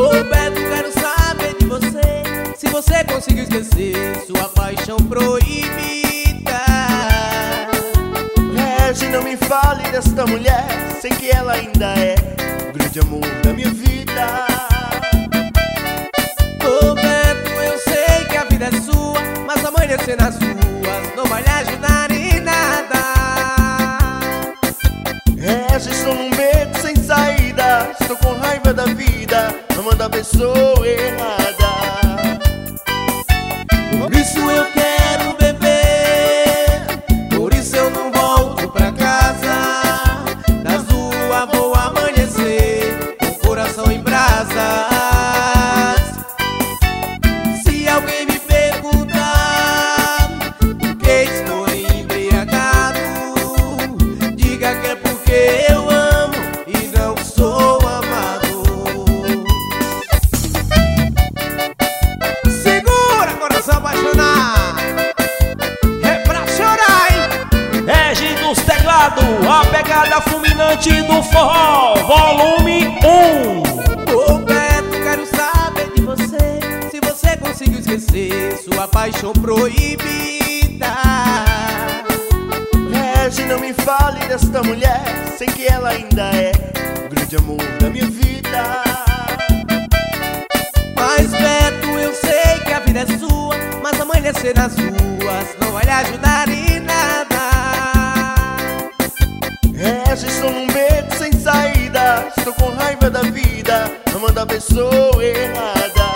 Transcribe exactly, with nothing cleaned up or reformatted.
Ô Beto, quero saber de você, se você conseguiu esquecer sua paixão proibida. Regi, não me fale desta mulher, sei que ela ainda é o grande amor da minha vida. Ô Beto, eu sei que a vida é sua, mas amanhecer nas ruas não vai lhe ajudar em nada. Regi, estou num beco sem saída, estou com raiva da vida, amando a pessoa errada. Por isso eu quero beber, por isso eu não volto pra casa. Das ruas vou amanhecer com o coração em brasas. Se alguém me perguntar por que estou embriagado, diga que é porque eu amo e não sou amado. Segura, coração apaixonado, é pra chorar, hein? Regi dos teclados, a pegada fulminante do forró, volume um. Ô Beto, quero saber de você, se você conseguiu esquecer sua paixão proibida. Regi, não me fale desta mulher, sei que ela ainda é o grande amor da minha vida. Mas Beto, eu sei que a vida é sua, mas amanhecer nas ruas não vai lhe ajudar em nada. Regi, estou num beco sem saída, estou com raiva da vida, amando a pessoa errada.